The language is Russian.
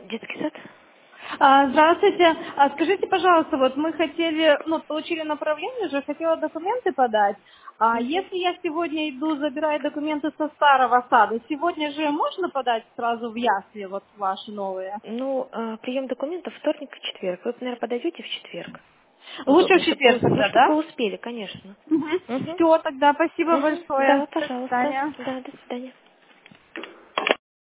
Детский сад? Здравствуйте. Скажите, пожалуйста, вот мы хотели, получили направление уже, хотела документы подать. Мгм. Если я сегодня иду, забираю документы со старого сада, сегодня же можно подать сразу в ясли, вот ваши новые? Ну, прием документов вторник и четверг. Вы, наверное, подойдете в четверг. Лучше Удобно, в четверг тогда, чтобы вы да? успели, конечно. Угу. Все, тогда спасибо Угу. большое. Да, До пожалуйста. свидания. Да, до свидания.